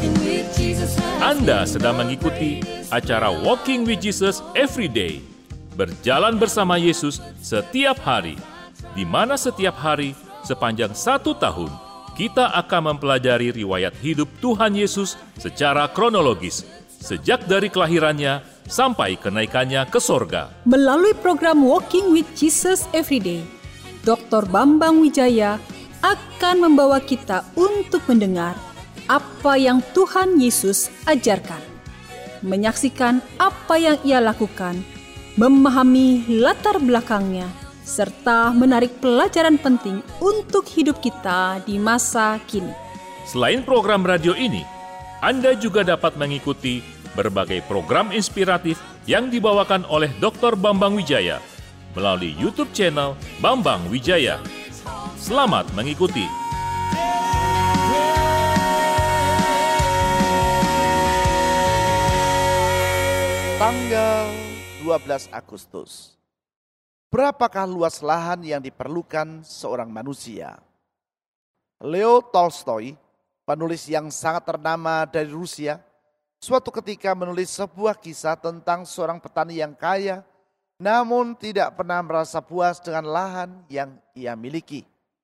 Anda sedang mengikuti acara Walking with Jesus Every Day. Berjalan bersama Yesus setiap hari, di mana setiap hari sepanjang 1 tahun, kita akan mempelajari riwayat hidup Tuhan Yesus secara kronologis, sejak dari kelahirannya sampai kenaikannya ke sorga. Melalui program Walking with Jesus Every Day, Dr. Bambang Wijaya akan membawa kita untuk mendengar apa yang Tuhan Yesus ajarkan, menyaksikan apa yang Ia lakukan, memahami latar belakangnya, serta menarik pelajaran penting untuk hidup kita di masa kini. Selain program radio ini, Anda juga dapat mengikuti berbagai program inspiratif yang dibawakan oleh Dr. Bambang Wijaya melalui YouTube channel Bambang Wijaya. Selamat mengikuti. Tanggal 12 Agustus. Berapakah luas lahan yang diperlukan seorang manusia? Leo Tolstoy, penulis yang sangat ternama dari Rusia, suatu ketika menulis sebuah kisah tentang seorang petani yang kaya, namun tidak pernah merasa puas dengan lahan yang ia miliki.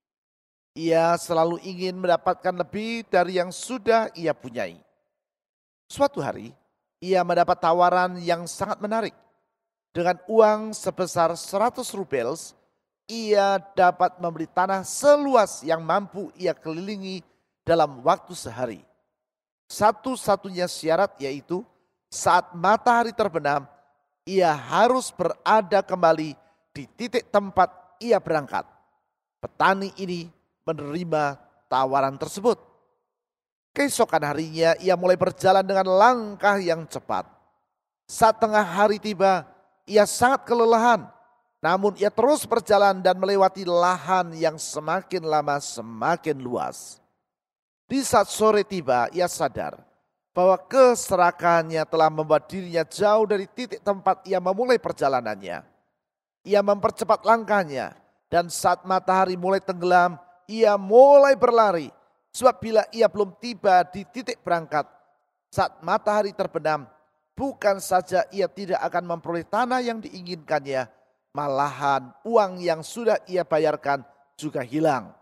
Ia selalu ingin mendapatkan lebih dari yang sudah ia punyai. Suatu hari, ia mendapat tawaran yang sangat menarik. Dengan uang sebesar 100 rubels, ia dapat membeli tanah seluas yang mampu ia kelilingi dalam waktu sehari. Satu-satunya syarat yaitu saat matahari terbenam, ia harus berada kembali di titik tempat ia berangkat. Petani ini menerima tawaran tersebut. Keesokan harinya ia mulai berjalan dengan langkah yang cepat. Saat tengah hari tiba, ia sangat kelelahan. Namun ia terus berjalan dan melewati lahan yang semakin lama semakin luas. Di saat sore tiba, ia sadar bahwa keserakahannya telah membuat dirinya jauh dari titik tempat ia memulai perjalanannya. Ia mempercepat langkahnya dan saat matahari mulai tenggelam, ia mulai berlari. Sebab bila ia belum tiba di titik berangkat, saat matahari terbenam, bukan saja ia tidak akan memperoleh tanah yang diinginkannya, malahan uang yang sudah ia bayarkan juga hilang.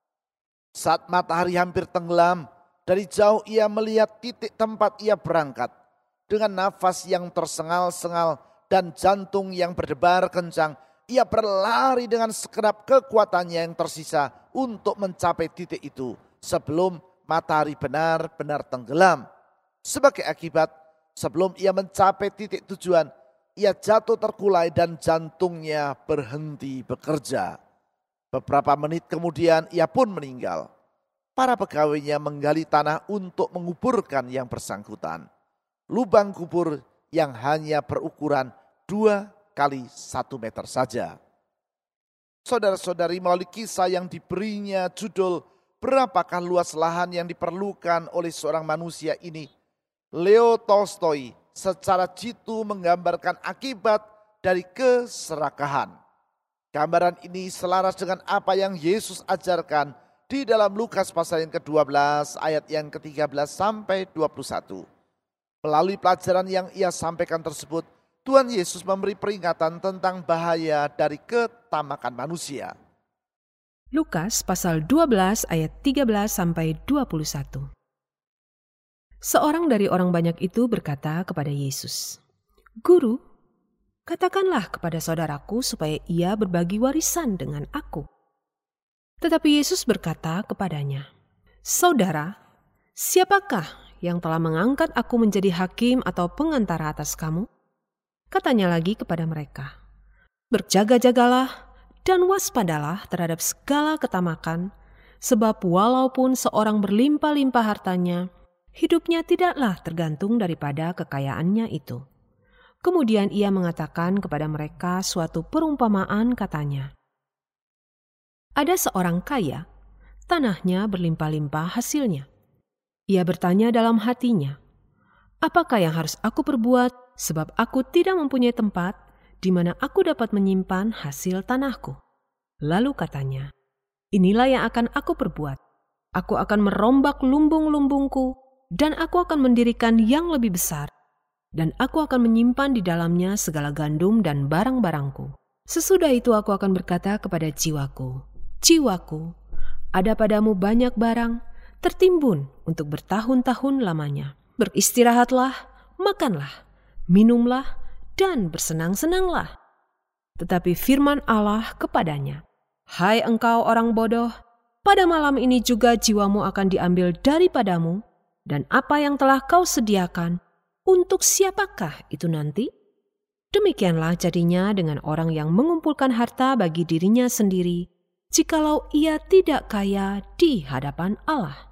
Saat matahari hampir tenggelam, dari jauh ia melihat titik tempat ia berangkat. Dengan nafas yang tersengal-sengal dan jantung yang berdebar kencang, ia berlari dengan segenap kekuatannya yang tersisa untuk mencapai titik itu sebelum matahari benar-benar tenggelam. Sebagai akibat, sebelum ia mencapai titik tujuan, ia jatuh terkulai dan jantungnya berhenti bekerja. Beberapa menit kemudian ia pun meninggal. Para pegawainya menggali tanah untuk menguburkan yang bersangkutan. Lubang kubur yang hanya berukuran 2 kali 1 meter saja. Saudara-saudari, melalui kisah yang diberinya judul "Berapakah luas lahan yang diperlukan oleh seorang manusia ini?", Leo Tolstoy secara jitu menggambarkan akibat dari keserakahan. Gambaran ini selaras dengan apa yang Yesus ajarkan di dalam Lukas pasal yang ke-12 ayat yang ke-13 sampai 21. Melalui pelajaran yang ia sampaikan tersebut, Tuhan Yesus memberi peringatan tentang bahaya dari ketamakan manusia. Lukas pasal 12 ayat 13 sampai 21. Seorang dari orang banyak itu berkata kepada Yesus, "Guru, katakanlah kepada saudaraku supaya ia berbagi warisan dengan aku." Tetapi Yesus berkata kepadanya, "Saudara, siapakah yang telah mengangkat aku menjadi hakim atau pengantara atas kamu?" Katanya lagi kepada mereka, "Berjaga-jagalah dan waspadalah terhadap segala ketamakan, sebab walaupun seorang berlimpah-limpah hartanya, hidupnya tidaklah tergantung daripada kekayaannya itu." Kemudian ia mengatakan kepada mereka suatu perumpamaan, katanya, "Ada seorang kaya, tanahnya berlimpah-limpah hasilnya. Ia bertanya dalam hatinya, 'Apakah yang harus aku perbuat, sebab aku tidak mempunyai tempat di mana aku dapat menyimpan hasil tanahku?' Lalu katanya, 'Inilah yang akan aku perbuat. Aku akan merombak lumbung-lumbungku dan aku akan mendirikan yang lebih besar, dan aku akan menyimpan di dalamnya segala gandum dan barang-barangku. Sesudah itu aku akan berkata kepada jiwaku, jiwaku, ada padamu banyak barang, tertimbun untuk bertahun-tahun lamanya. Beristirahatlah, makanlah, minumlah, dan bersenang-senanglah. Tetapi firman Allah kepadanya, hai engkau orang bodoh, pada malam ini juga jiwamu akan diambil daripadamu, dan apa yang telah kau sediakan, untuk siapakah itu nanti? Demikianlah jadinya dengan orang yang mengumpulkan harta bagi dirinya sendiri, jikalau ia tidak kaya di hadapan Allah.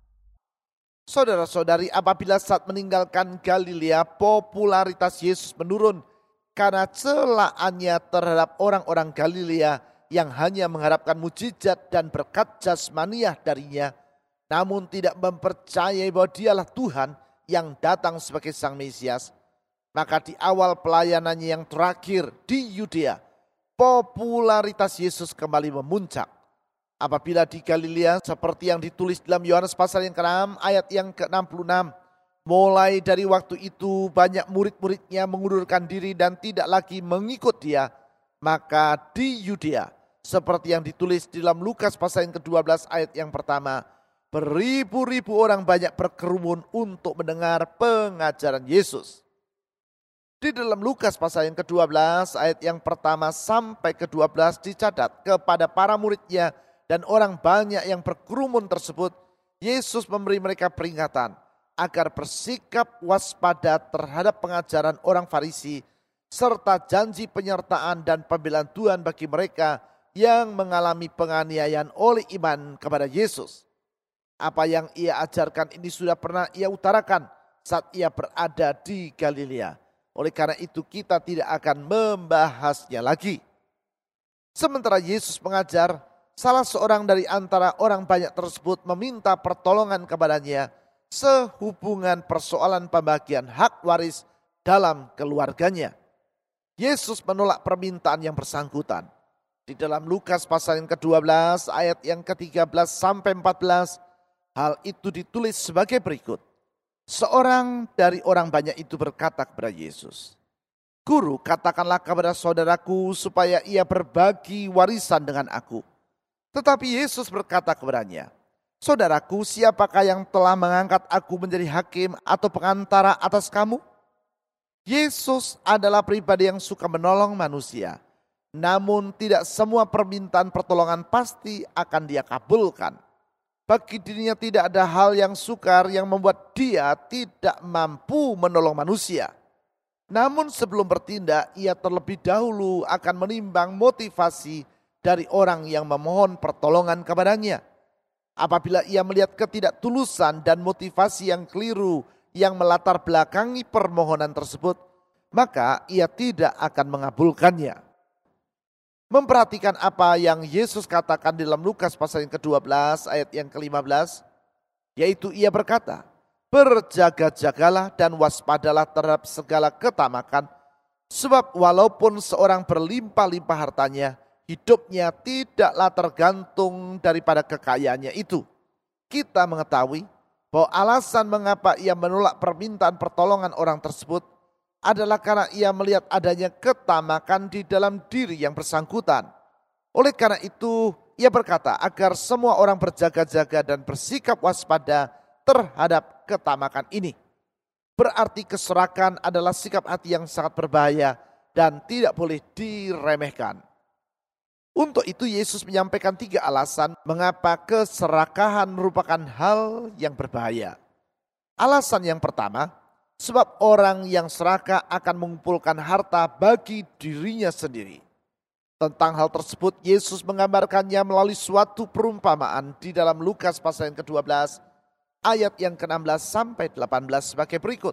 Saudara-saudari, apabila saat meninggalkan Galilea, popularitas Yesus menurun karena celaannya terhadap orang-orang Galilea yang hanya mengharapkan mujizat dan berkat jasmaniah darinya, namun tidak mempercayai bahwa dialah Tuhan yang datang sebagai Sang Mesias. Maka di awal pelayanannya yang terakhir di Yudea, popularitas Yesus kembali memuncak. Apabila di Galilea, seperti yang ditulis dalam Yohanes pasal yang ke-6 ayat yang ke-66, mulai dari waktu itu banyak murid-muridnya mengundurkan diri dan tidak lagi mengikut dia. Maka di Yudea, seperti yang ditulis di dalam Lukas pasal yang ke-12 ayat yang pertama, beribu-ribu orang banyak berkerumun untuk mendengar pengajaran Yesus. Di dalam Lukas pasal yang ke-12 ayat yang pertama sampai ke-12 dicatat, kepada para muridnya dan orang banyak yang berkerumun tersebut, Yesus memberi mereka peringatan agar bersikap waspada terhadap pengajaran orang Farisi, serta janji penyertaan dan pembelaan Tuhan bagi mereka yang mengalami penganiayaan oleh iman kepada Yesus. Apa yang ia ajarkan ini sudah pernah ia utarakan saat ia berada di Galilea. Oleh karena itu kita tidak akan membahasnya lagi. Sementara Yesus mengajar, salah seorang dari antara orang banyak tersebut meminta pertolongan kepadanya sehubungan persoalan pembagian hak waris dalam keluarganya. Yesus menolak permintaan yang bersangkutan. Di dalam Lukas pasal yang ke-12 ayat yang ke-13 sampai 14, hal itu ditulis sebagai berikut. Seorang dari orang banyak itu berkata kepada Yesus, Guru, katakanlah kepada saudaraku supaya ia berbagi warisan dengan aku. Tetapi Yesus berkata kepadanya, Saudaraku, siapakah yang telah mengangkat aku menjadi hakim atau pengantara atas kamu? Yesus adalah pribadi yang suka menolong manusia. Namun tidak semua permintaan pertolongan pasti akan dia kabulkan. Bagi dirinya tidak ada hal yang sukar yang membuat dia tidak mampu menolong manusia. Namun sebelum bertindak, ia terlebih dahulu akan menimbang motivasi dari orang yang memohon pertolongan kepadanya. Apabila ia melihat ketidaktulusan dan motivasi yang keliru yang melatar belakangi permohonan tersebut, maka ia tidak akan mengabulkannya. Memperhatikan apa yang Yesus katakan di dalam Lukas pasal yang ke-12 ayat yang ke-15, yaitu ia berkata, berjaga-jagalah dan waspadalah terhadap segala ketamakan, sebab walaupun seorang berlimpah-limpah hartanya, hidupnya tidaklah tergantung daripada kekayaannya itu. Kita mengetahui bahwa alasan mengapa ia menolak permintaan pertolongan orang tersebut adalah karena ia melihat adanya ketamakan di dalam diri yang bersangkutan. Oleh karena itu, ia berkata agar semua orang berjaga-jaga dan bersikap waspada terhadap ketamakan ini. Berarti keserakahan adalah sikap hati yang sangat berbahaya dan tidak boleh diremehkan. Untuk itu Yesus menyampaikan 3 alasan mengapa keserakahan merupakan hal yang berbahaya. Alasan yang pertama, sebab orang yang serakah akan mengumpulkan harta bagi dirinya sendiri. Tentang hal tersebut Yesus menggambarkannya melalui suatu perumpamaan di dalam Lukas pasal yang ke-12 ayat yang ke-16 sampai 18 sebagai berikut.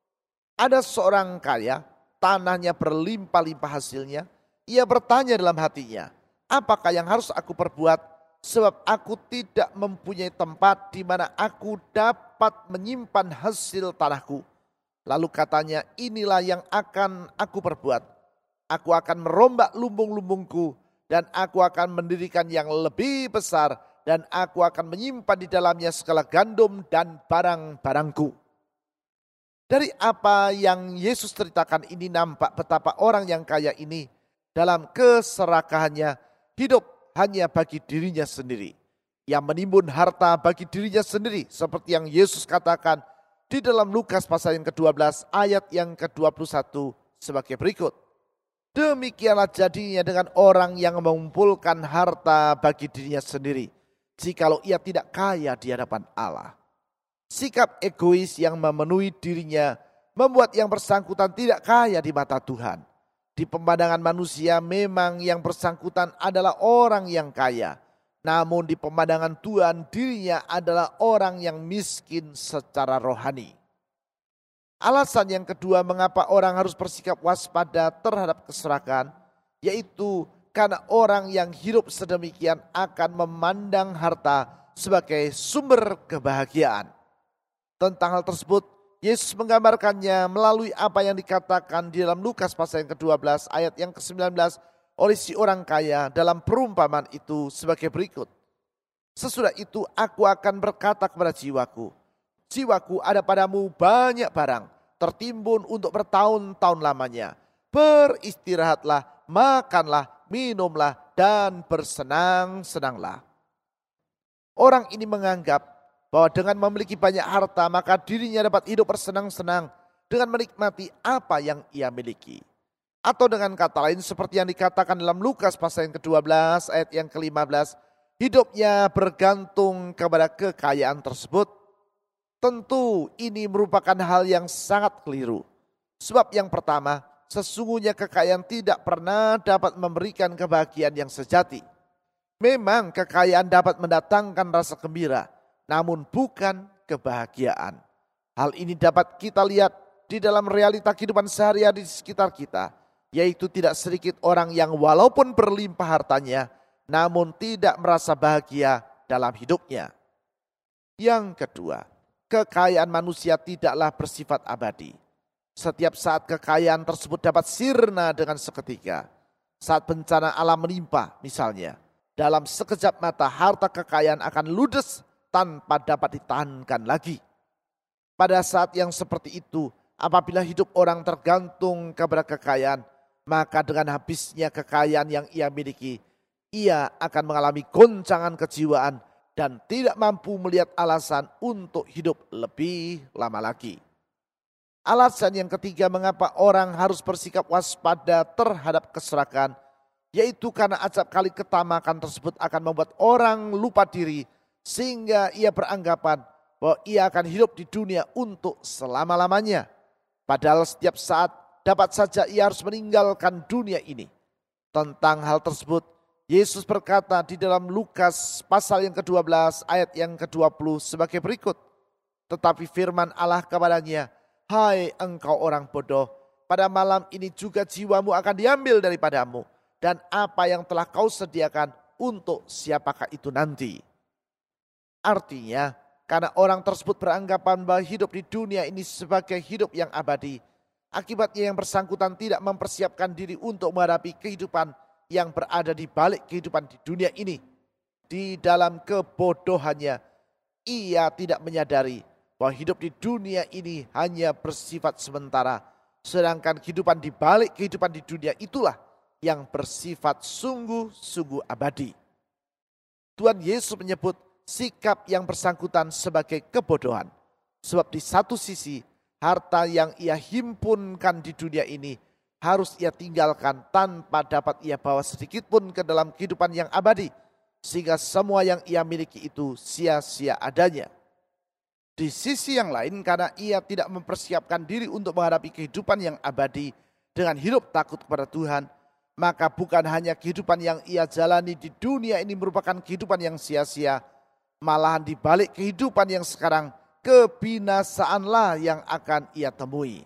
Ada seorang kaya, tanahnya berlimpah-limpah hasilnya. Ia bertanya dalam hatinya, apakah yang harus aku perbuat sebab aku tidak mempunyai tempat di mana aku dapat menyimpan hasil tanahku. Lalu katanya, inilah yang akan aku perbuat. Aku akan merombak lumbung-lumbungku dan aku akan mendirikan yang lebih besar dan aku akan menyimpan di dalamnya segala gandum dan barang-barangku. Dari apa yang Yesus ceritakan ini nampak betapa orang yang kaya ini dalam keserakahannya hidup hanya bagi dirinya sendiri. Yang menimbun harta bagi dirinya sendiri seperti yang Yesus katakan di dalam Lukas pasal yang ke-12 ayat yang ke-21 sebagai berikut. Demikianlah jadinya dengan orang yang mengumpulkan harta bagi dirinya sendiri, jikalau ia tidak kaya di hadapan Allah. Sikap egois yang memenuhi dirinya membuat yang bersangkutan tidak kaya di mata Tuhan. Di pemandangan manusia memang yang bersangkutan adalah orang yang kaya. Namun di pemandangan Tuhan dirinya adalah orang yang miskin secara rohani. Alasan yang kedua mengapa orang harus bersikap waspada terhadap keserakahan, yaitu karena orang yang hidup sedemikian akan memandang harta sebagai sumber kebahagiaan. Tentang hal tersebut, Yesus menggambarkannya melalui apa yang dikatakan di dalam Lukas pasal yang ke-12 ayat yang ke-19 oleh si orang kaya dalam perumpamaan itu sebagai berikut. Sesudah itu aku akan berkata kepada jiwaku, jiwaku ada padamu banyak barang, tertimbun untuk bertahun-tahun lamanya. Beristirahatlah, makanlah, minumlah, dan bersenang-senanglah. Orang ini menganggap bahwa dengan memiliki banyak harta maka dirinya dapat hidup bersenang-senang dengan menikmati apa yang ia miliki. Atau dengan kata lain seperti yang dikatakan dalam Lukas pasal yang ke-12 ayat yang ke-15, hidupnya bergantung kepada kekayaan tersebut. Tentu ini merupakan hal yang sangat keliru. Sebab yang pertama, sesungguhnya kekayaan tidak pernah dapat memberikan kebahagiaan yang sejati. Memang kekayaan dapat mendatangkan rasa gembira, namun bukan kebahagiaan. Hal ini dapat kita lihat di dalam realita kehidupan sehari-hari di sekitar kita, yaitu tidak sedikit orang yang walaupun berlimpah hartanya, namun tidak merasa bahagia dalam hidupnya. Yang kedua, kekayaan manusia tidaklah bersifat abadi. Setiap saat kekayaan tersebut dapat sirna dengan seketika. Saat bencana alam menimpa misalnya, dalam sekejap mata harta kekayaan akan ludes tanpa dapat ditahankan lagi. Pada saat yang seperti itu, apabila hidup orang tergantung kepada kekayaan, maka dengan habisnya kekayaan yang ia miliki, ia akan mengalami goncangan kejiwaan dan tidak mampu melihat alasan untuk hidup lebih lama lagi. Alasan yang ketiga mengapa orang harus bersikap waspada terhadap keserakahan, yaitu karena acap kali ketamakan tersebut akan membuat orang lupa diri, sehingga ia beranggapan bahwa ia akan hidup di dunia untuk selama-lamanya. Padahal setiap saat dapat saja ia harus meninggalkan dunia ini. Tentang hal tersebut, Yesus berkata di dalam Lukas pasal yang ke-12 ayat yang ke-20 sebagai berikut. Tetapi firman Allah kepadanya, hai engkau orang bodoh, pada malam ini juga jiwamu akan diambil daripadamu, dan apa yang telah kau sediakan untuk siapakah itu nanti. Artinya, karena orang tersebut beranggapan bahwa hidup di dunia ini sebagai hidup yang abadi, akibatnya yang bersangkutan tidak mempersiapkan diri untuk menghadapi kehidupan yang berada di balik kehidupan di dunia ini. Di dalam kebodohannya, ia tidak menyadari bahwa hidup di dunia ini hanya bersifat sementara, sedangkan kehidupan di balik kehidupan di dunia itulah yang bersifat sungguh-sungguh abadi. Tuhan Yesus menyebut sikap yang bersangkutan sebagai kebodohan. Sebab di satu sisi, harta yang ia himpunkan di dunia ini harus ia tinggalkan tanpa dapat ia bawa sedikit pun ke dalam kehidupan yang abadi. Sehingga semua yang ia miliki itu sia-sia adanya. Di sisi yang lain, karena ia tidak mempersiapkan diri untuk menghadapi kehidupan yang abadi dengan hidup takut kepada Tuhan, maka bukan hanya kehidupan yang ia jalani di dunia ini merupakan kehidupan yang sia-sia, malahan di balik kehidupan yang sekarang, kebinasaanlah yang akan ia temui.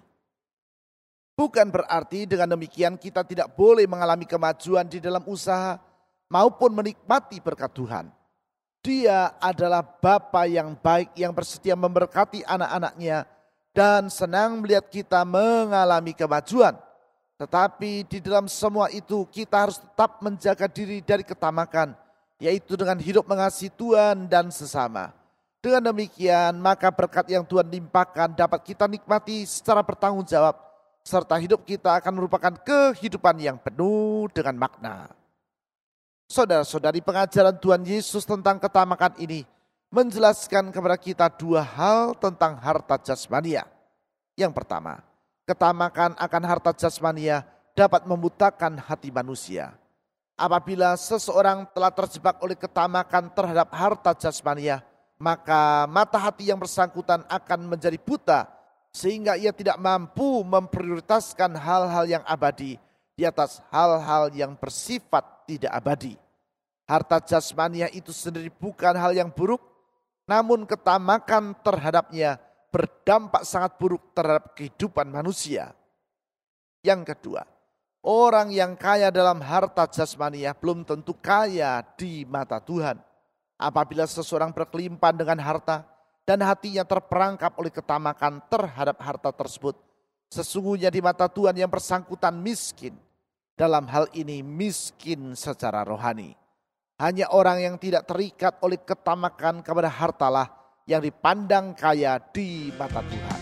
Bukan berarti dengan demikian kita tidak boleh mengalami kemajuan di dalam usaha maupun menikmati berkat Tuhan. Dia adalah Bapa yang baik yang bersedia memberkati anak-anaknya dan senang melihat kita mengalami kemajuan. Tetapi di dalam semua itu kita harus tetap menjaga diri dari ketamakan, yaitu dengan hidup mengasihi Tuhan dan sesama. Dengan demikian, maka berkat yang Tuhan limpahkan dapat kita nikmati secara bertanggung jawab, serta hidup kita akan merupakan kehidupan yang penuh dengan makna. Saudara-saudari, pengajaran Tuhan Yesus tentang ketamakan ini menjelaskan kepada kita dua hal tentang harta jasmania. Yang pertama, ketamakan akan harta jasmania dapat membutakan hati manusia. Apabila seseorang telah terjebak oleh ketamakan terhadap harta jasmania, maka mata hati yang bersangkutan akan menjadi buta, sehingga ia tidak mampu memprioritaskan hal-hal yang abadi di atas hal-hal yang bersifat tidak abadi. Harta jasmania itu sendiri bukan hal yang buruk, namun ketamakan terhadapnya berdampak sangat buruk terhadap kehidupan manusia. Yang kedua, orang yang kaya dalam harta jasmania belum tentu kaya di mata Tuhan. Apabila seseorang berkelimpan dengan harta dan hatinya terperangkap oleh ketamakan terhadap harta tersebut, sesungguhnya di mata Tuhan yang bersangkutan miskin. Dalam hal ini miskin secara rohani. Hanya orang yang tidak terikat oleh ketamakan kepada hartalah yang dipandang kaya di mata Tuhan.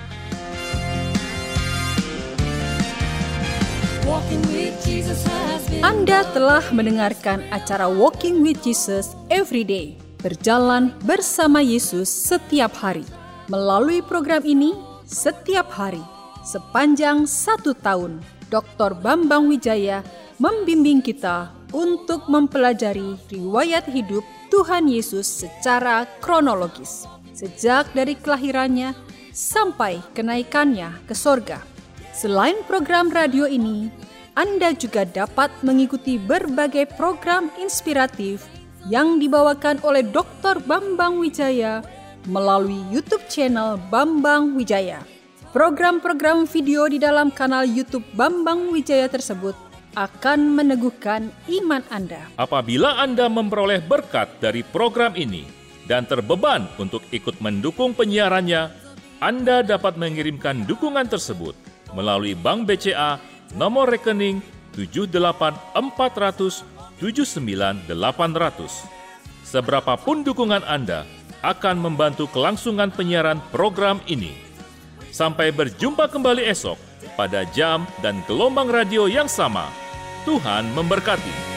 Anda telah mendengarkan acara Walking with Jesus Every Day, berjalan bersama Yesus setiap hari. Melalui program ini, setiap hari, sepanjang 1 tahun, Dr. Bambang Wijaya membimbing kita untuk mempelajari riwayat hidup Tuhan Yesus secara kronologis, sejak dari kelahirannya sampai kenaikannya ke sorga. Selain program radio ini, Anda juga dapat mengikuti berbagai program inspiratif yang dibawakan oleh Dr. Bambang Wijaya melalui YouTube channel Bambang Wijaya. Program-program video di dalam kanal YouTube Bambang Wijaya tersebut akan meneguhkan iman Anda. Apabila Anda memperoleh berkat dari program ini dan terbeban untuk ikut mendukung penyiarannya, Anda dapat mengirimkan dukungan tersebut melalui Bank BCA nomor rekening 7840079800. Seberapapun dukungan Anda akan membantu kelangsungan penyiaran program ini. Sampai berjumpa kembali esok pada jam dan gelombang radio yang sama. Tuhan memberkati.